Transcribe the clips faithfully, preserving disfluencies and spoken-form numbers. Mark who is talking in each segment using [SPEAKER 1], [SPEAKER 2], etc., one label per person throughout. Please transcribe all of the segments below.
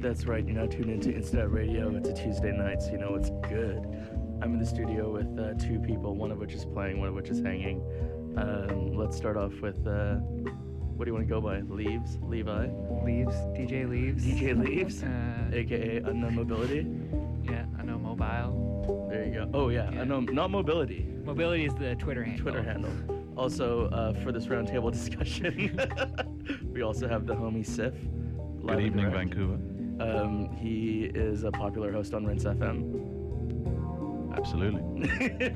[SPEAKER 1] That's right, you're now tuned into Internet Radio. It's a Tuesday night, so you know it's good. I'm in the studio with uh, two people, one of which is playing, one of which is hanging. Um, let's start off with, uh, what do you want to go by? Leaves? Levi?
[SPEAKER 2] Leaves, D J Leaves.
[SPEAKER 1] D J Leaves,
[SPEAKER 2] Uh,
[SPEAKER 1] a k a. Unknown Mobility.
[SPEAKER 2] yeah, Unknown Mobile.
[SPEAKER 1] There you go. Oh, yeah,
[SPEAKER 2] Yeah.
[SPEAKER 1] Unknown, not Mobility.
[SPEAKER 2] Mobility is the Twitter handle.
[SPEAKER 1] Twitter handle. Also, uh, for this roundtable discussion, we also have the homie Sif.
[SPEAKER 3] Good evening, Vancouver.
[SPEAKER 1] Um, he is a popular host on Rinse F M.
[SPEAKER 3] Absolutely.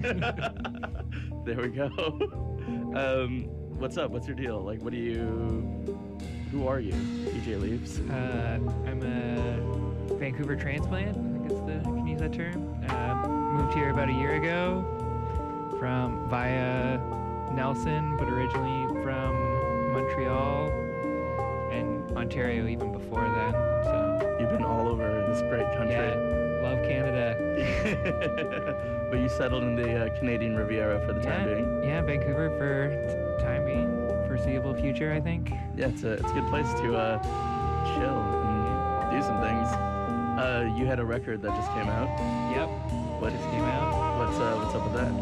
[SPEAKER 1] There we go. Um, what's up? What's your deal? Like, what do you... Who are you, D J Leaves?
[SPEAKER 2] Uh, I'm a Vancouver transplant, I guess the, I can use that term. Uh, moved here about a year ago from via Nelson, but originally from Montreal and Ontario even before then. So
[SPEAKER 1] You've been all over this great country.
[SPEAKER 2] yeah, love Canada.
[SPEAKER 1] But you settled in the uh, Canadian Riviera for the
[SPEAKER 2] yeah,
[SPEAKER 1] time being.
[SPEAKER 2] yeah, Vancouver for t- time being, foreseeable future, I think.
[SPEAKER 1] Yeah, it's a, it's a good place to uh, chill and do some things. Uh, you had a record that just came out.
[SPEAKER 2] Yep,
[SPEAKER 1] What
[SPEAKER 2] just came out.
[SPEAKER 1] What's uh, what's up with that?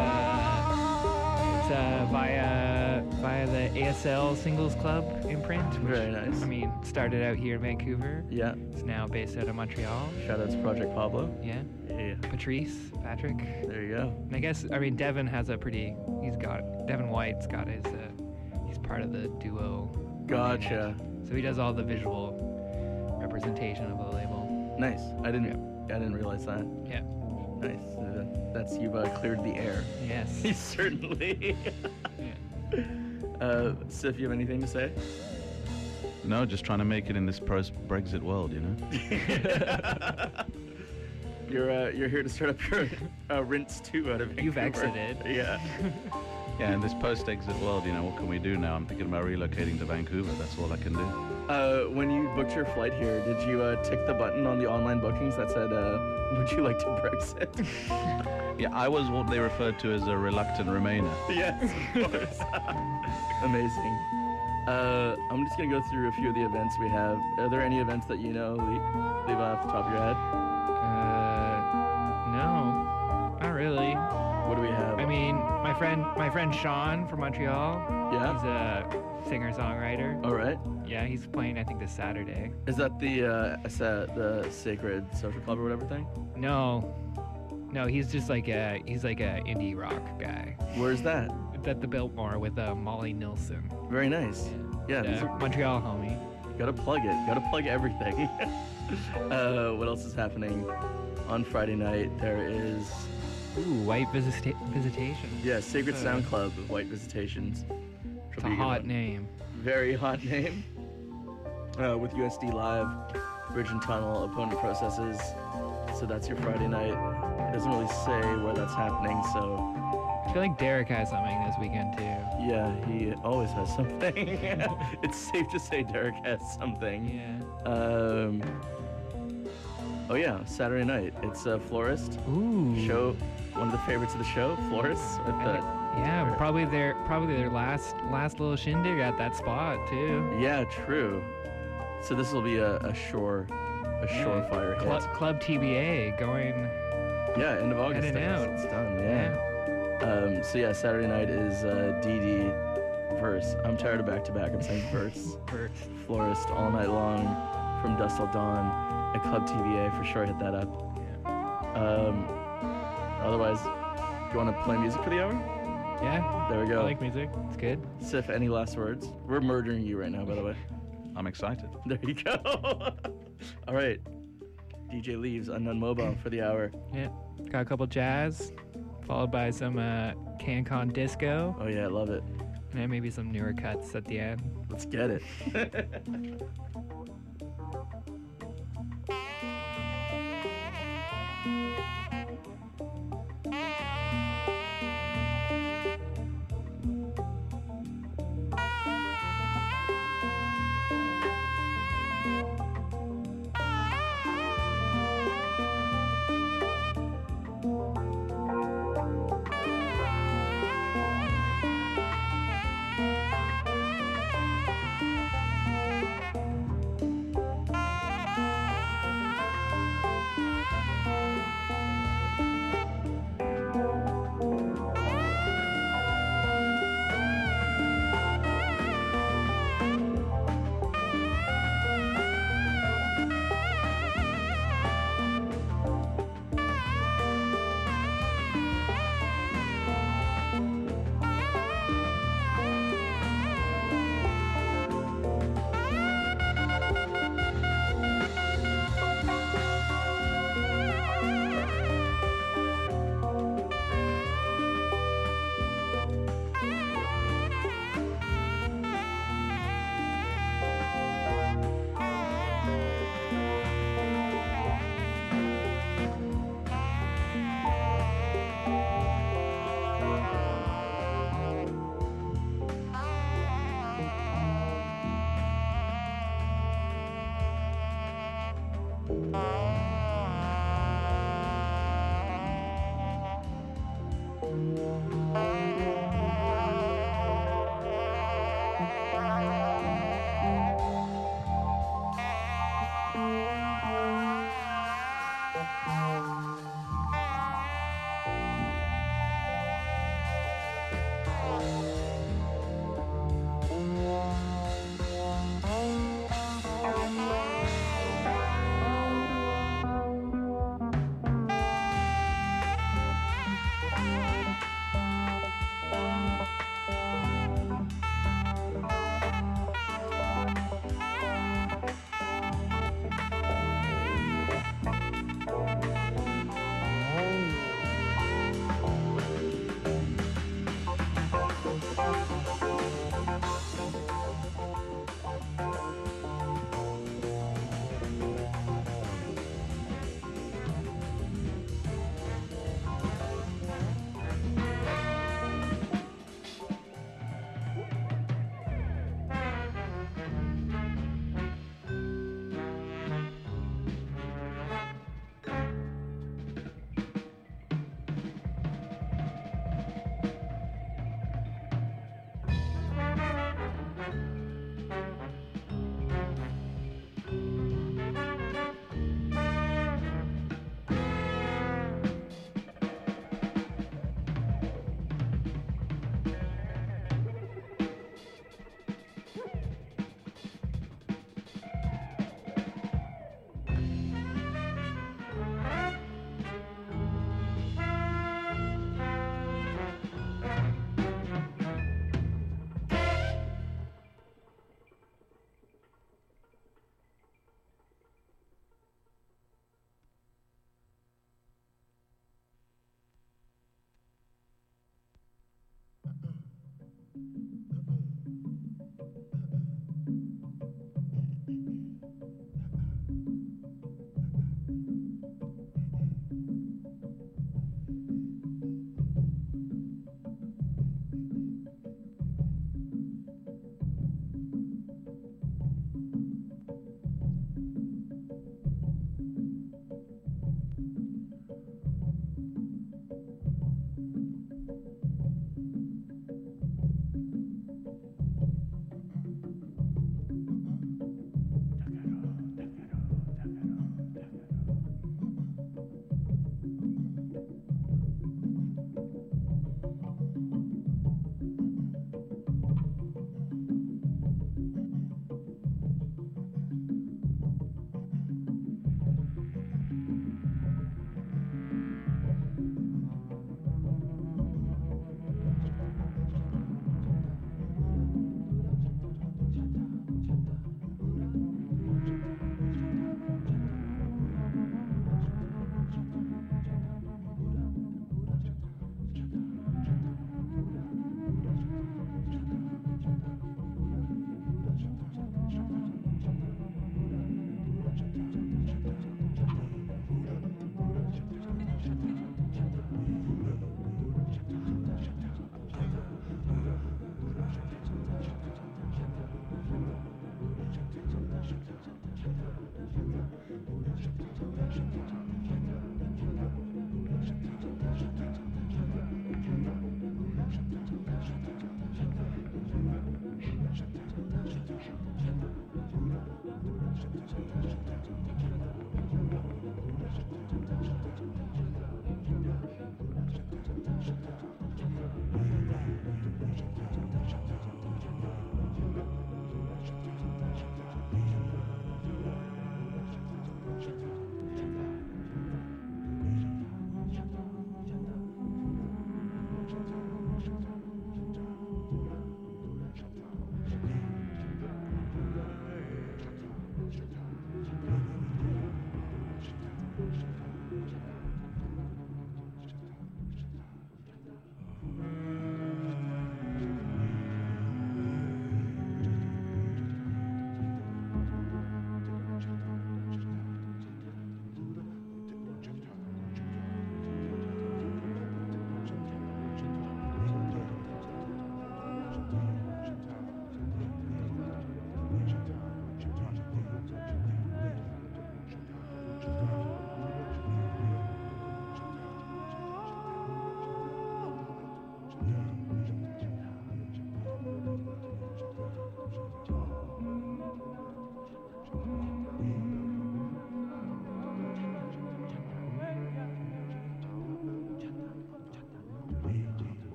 [SPEAKER 2] Uh, it's uh, via via the A S L Singles Club imprint. Which,
[SPEAKER 1] Very nice.
[SPEAKER 2] I mean, started out here in Vancouver.
[SPEAKER 1] Yeah.
[SPEAKER 2] It's now based out of Montreal.
[SPEAKER 1] Shout out to Project Pablo.
[SPEAKER 2] Yeah.
[SPEAKER 1] Yeah.
[SPEAKER 2] Patrice, Patrick.
[SPEAKER 1] There you go.
[SPEAKER 2] And I guess, I mean, Devin has a pretty, he's got, Devin White's got his, uh, he's part of the duo.
[SPEAKER 1] Gotcha.
[SPEAKER 2] So he does all the visual representation of the label.
[SPEAKER 1] Nice. I didn't. I didn't realize that.
[SPEAKER 2] Yeah.
[SPEAKER 1] Nice. Uh, that's you've uh, cleared the air.
[SPEAKER 2] Yes.
[SPEAKER 1] Certainly.
[SPEAKER 2] Yeah.
[SPEAKER 1] uh, Sif, you have anything to say?
[SPEAKER 3] No, just trying to make it in this post-Brexit world, you know?
[SPEAKER 1] You're uh, you're here to start up your uh, Rinse two out of Vancouver.
[SPEAKER 2] You've exited.
[SPEAKER 1] Yeah.
[SPEAKER 3] Yeah, in this post-exit world, you know, what can we do now? I'm thinking about relocating to Vancouver. That's all I can do.
[SPEAKER 1] Uh, when you booked your flight here, did you uh, tick the button on the online bookings that said, uh, "Would you like to Brexit?"
[SPEAKER 3] Yeah, I was what they referred to as a reluctant Remainer.
[SPEAKER 1] Yes, of course. Amazing. Uh, I'm just gonna go through a few of the events we have. Are there any events that you know, Le- leave off the top of your head?
[SPEAKER 2] Uh, no, not really.
[SPEAKER 1] What do we have?
[SPEAKER 2] I mean, my friend, my friend Sean from Montreal.
[SPEAKER 1] Yeah?
[SPEAKER 2] He's a singer-songwriter.
[SPEAKER 1] All right.
[SPEAKER 2] Yeah, he's playing, I think, this Saturday.
[SPEAKER 1] Is that the uh, sa- the Sacred Social Club or whatever thing?
[SPEAKER 2] No, no, he's just like a, he's like a indie rock guy.
[SPEAKER 1] Where's that?
[SPEAKER 2] It's at the Biltmore with uh, Molly Nilsson.
[SPEAKER 1] Very nice. Yeah, these
[SPEAKER 2] Yeah,
[SPEAKER 1] are-
[SPEAKER 2] Montreal homie.
[SPEAKER 1] gotta plug it. Gotta plug everything. uh, what else is happening on Friday night? There is
[SPEAKER 2] Ooh, White visita- Visitation.
[SPEAKER 1] yeah, Sacred
[SPEAKER 2] Uh,
[SPEAKER 1] Sound Club of White Visitations.
[SPEAKER 2] It's
[SPEAKER 1] Should
[SPEAKER 2] a
[SPEAKER 1] be good
[SPEAKER 2] hot
[SPEAKER 1] one.
[SPEAKER 2] name.
[SPEAKER 1] Very hot name. Uh, with U S D Live, Bridge and Tunnel, Opponent Processes. So that's your Friday night. It doesn't really say where that's happening, so
[SPEAKER 2] I feel like Derek has something this weekend too.
[SPEAKER 1] yeah, he always has something. It's safe to say Derek has something.
[SPEAKER 2] Yeah.
[SPEAKER 1] Um. Oh yeah, Saturday night. It's a Florist
[SPEAKER 2] Ooh.
[SPEAKER 1] show. One of the favorites of the show, Florist. With
[SPEAKER 2] I
[SPEAKER 1] the,
[SPEAKER 2] think- yeah, probably their probably their last last little shindig at that spot too.
[SPEAKER 1] yeah, true. So this will be a, a shore, a surefire hit.
[SPEAKER 2] Club, Club T B A going.
[SPEAKER 1] Yeah, end of August.
[SPEAKER 2] Heading
[SPEAKER 1] I guess
[SPEAKER 2] out.
[SPEAKER 1] It's done. Yeah. Um, so yeah, Saturday night is uh, D D verse. I'm tired of back to back. I'm saying verse.
[SPEAKER 2] First.
[SPEAKER 1] Florist all night long, from dusk till dawn. At Club T V A for sure. Hit that up.
[SPEAKER 2] Yeah.
[SPEAKER 1] Um, otherwise, do you want to play music for the hour?
[SPEAKER 2] Yeah.
[SPEAKER 1] There we go.
[SPEAKER 2] I like music. It's good.
[SPEAKER 1] Sif, any last words? We're murdering you right now, by the way.
[SPEAKER 3] I'm excited.
[SPEAKER 1] There you go. All right. D J Leaves, Unknown Mobile for the hour.
[SPEAKER 2] Yeah. Got a couple jazz, followed by some uh, CanCon disco,
[SPEAKER 1] Oh yeah, I love it.
[SPEAKER 2] and then maybe some newer cuts at the end.
[SPEAKER 1] Let's get it.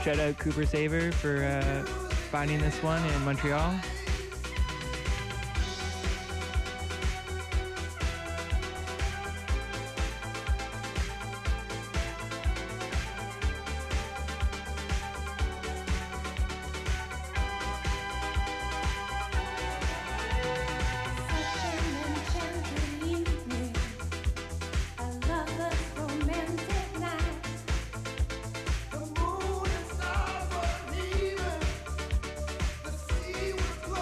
[SPEAKER 2] shout out Cooper Saver for uh, finding this one in Montreal.
[SPEAKER 4] The moon and stars were leaving. The sea was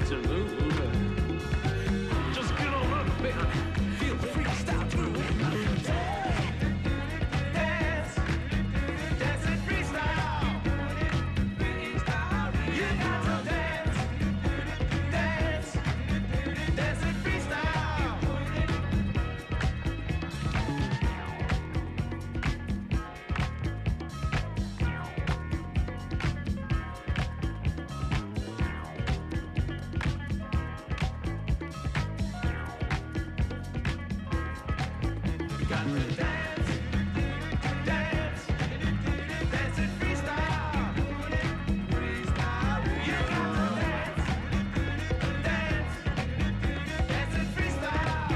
[SPEAKER 4] to move. Just get on up, baby. Feel the freestyle groove. Dance, dance and freestyle. You got to dance, dance, dance and freestyle. Got to dance, dance, dance and freestyle. Freestyle. You got to dance, dance, dance and freestyle.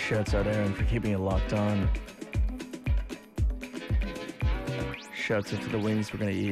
[SPEAKER 1] Shouts out Aaron for keeping it locked on. Shouts out to the wings we're gonna eat.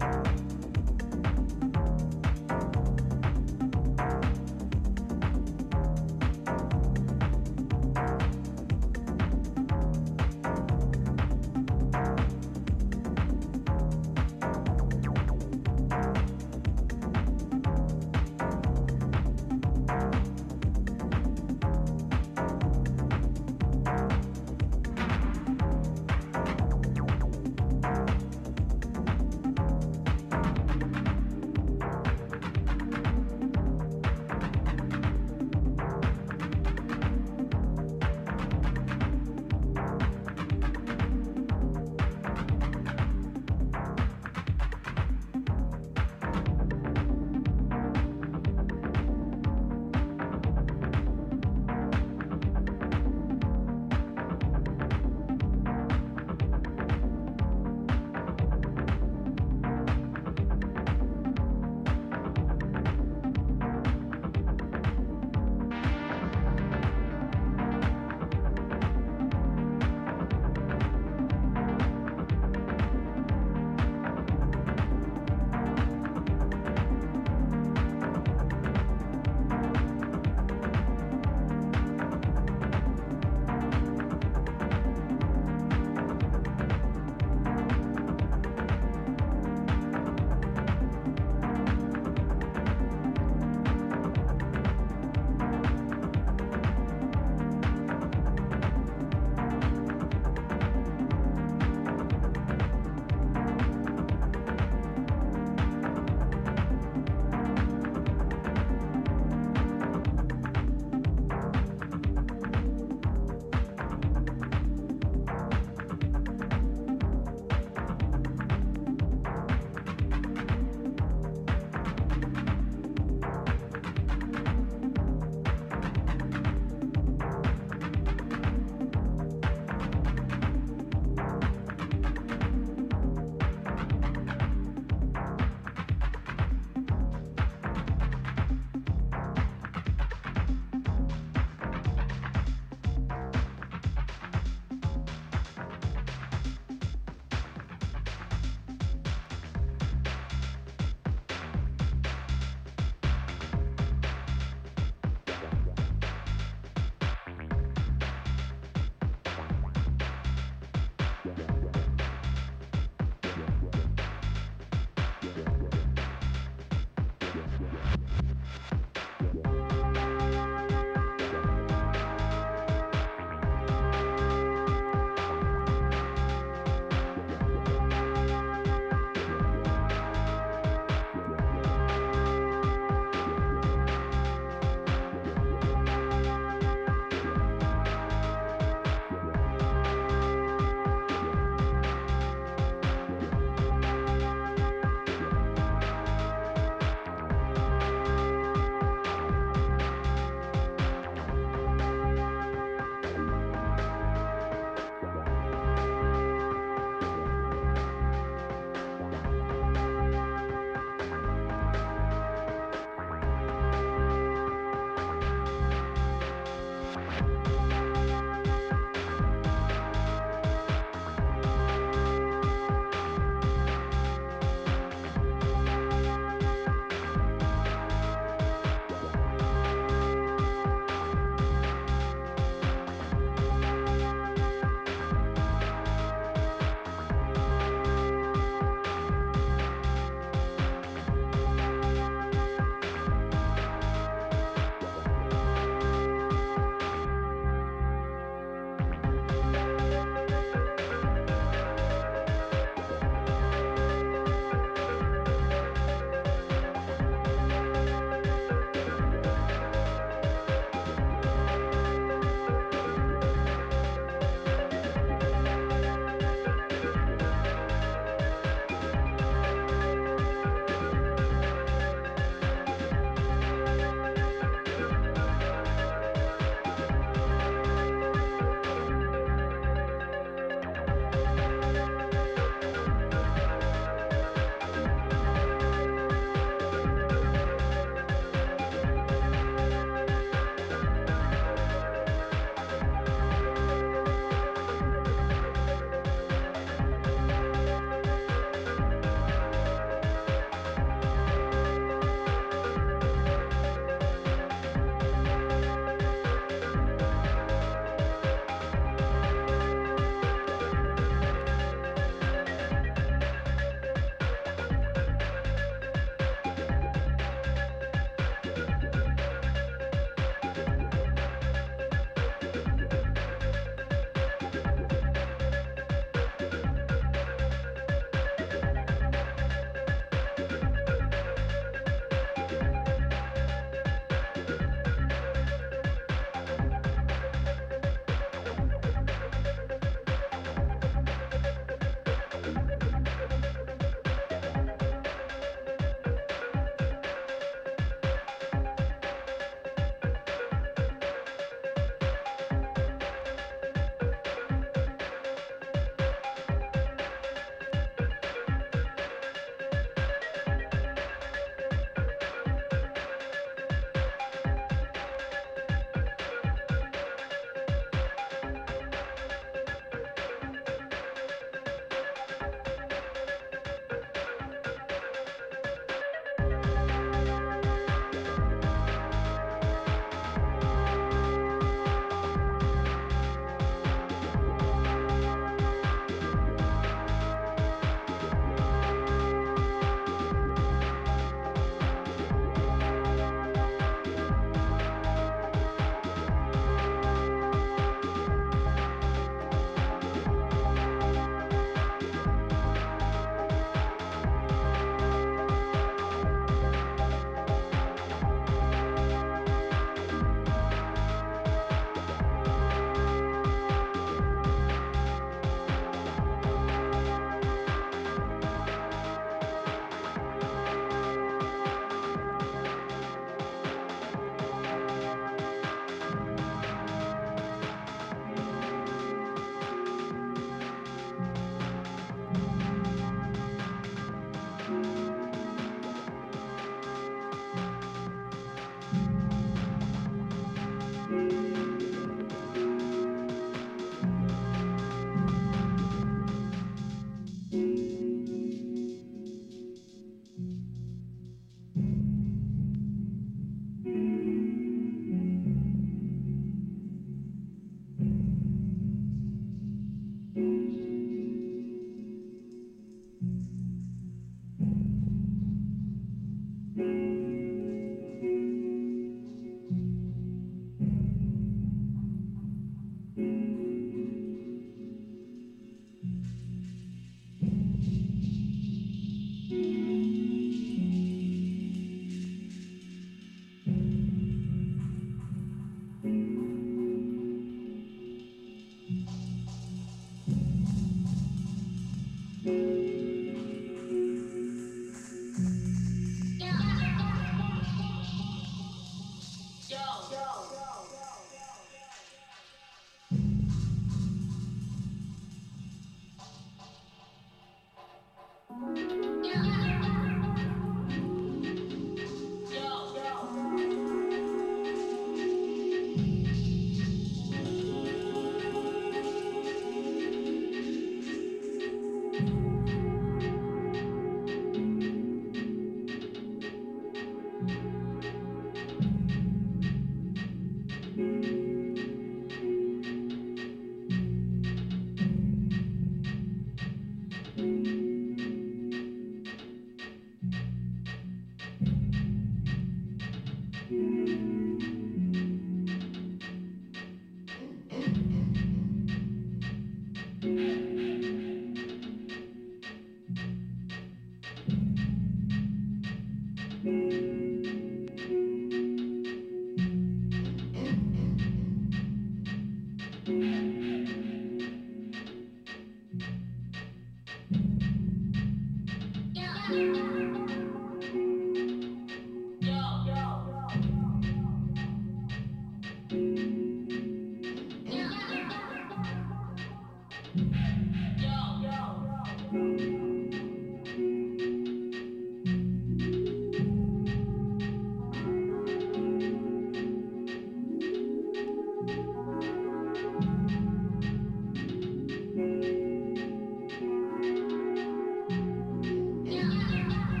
[SPEAKER 5] Yeah.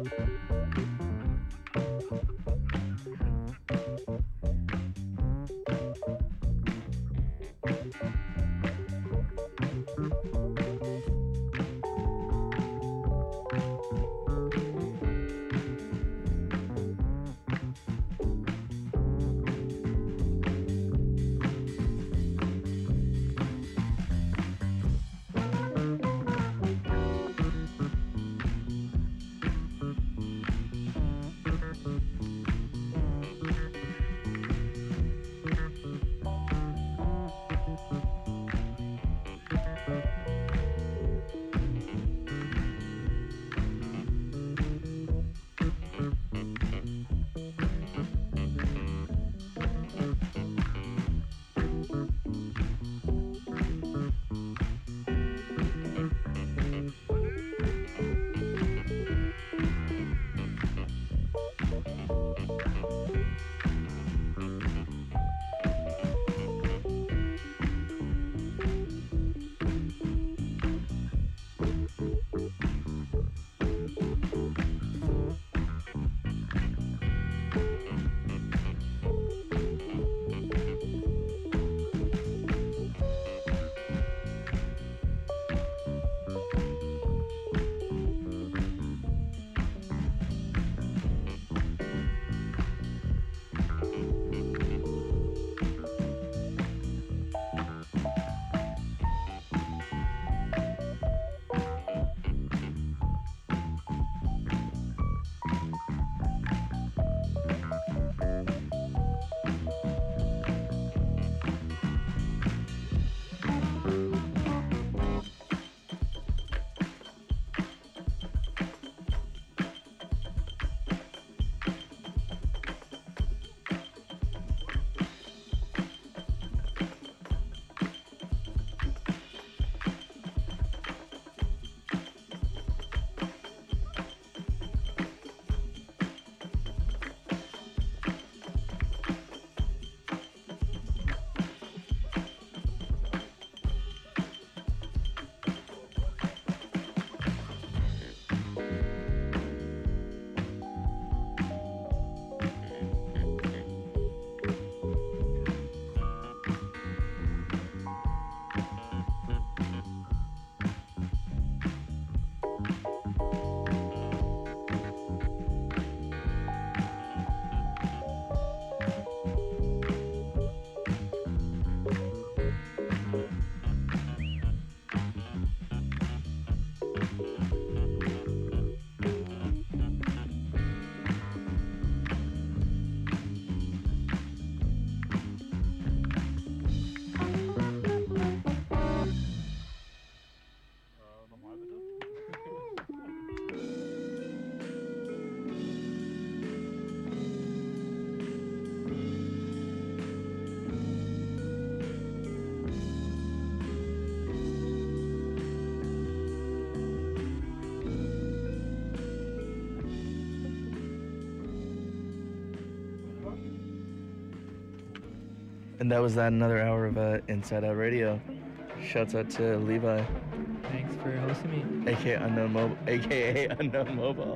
[SPEAKER 1] And that was that another hour of uh, Inside Out Radio. Shouts out to Levi,
[SPEAKER 2] Thanks for hosting me.
[SPEAKER 1] aka Unknown Mobile, aka Unknown Mobile,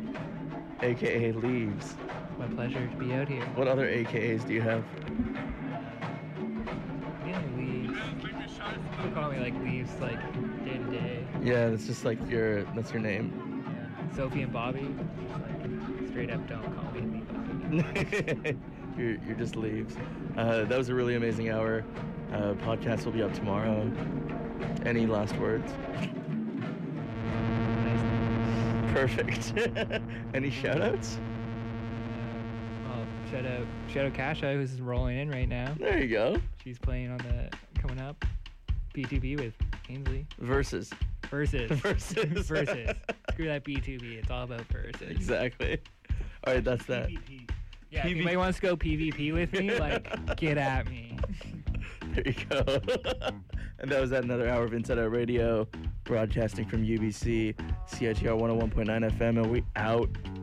[SPEAKER 1] aka Leaves.
[SPEAKER 2] My pleasure to be out here.
[SPEAKER 1] What other A K As do you have?
[SPEAKER 2] Mainly leaves. People call me like leaves, like day to day.
[SPEAKER 1] Yeah, that's just like your that's your name.
[SPEAKER 2] Yeah. Sophie and Bobby, just like straight up don't call me Levi.
[SPEAKER 1] you're you're just Leaves. Uh, that was a really amazing hour. Uh, podcast will be up tomorrow. Any last words?
[SPEAKER 2] Nice.
[SPEAKER 1] Perfect. Any shout outs?
[SPEAKER 2] Well, shout out, shout out Kasha, who's rolling in right now.
[SPEAKER 1] There you go.
[SPEAKER 2] She's playing on the coming up B two B with Ainsley.
[SPEAKER 1] Versus.
[SPEAKER 2] Versus.
[SPEAKER 1] Versus.
[SPEAKER 2] Versus. Screw that B two B. It's all about versus.
[SPEAKER 1] Exactly. All right, that's that.
[SPEAKER 2] Yeah, if
[SPEAKER 1] P V
[SPEAKER 2] anybody wants to go P V P with me, like, get at me.
[SPEAKER 1] There you go. And that was at another hour of Inside Out Radio, broadcasting from U B C, C I T R one oh one point nine F M, and we out.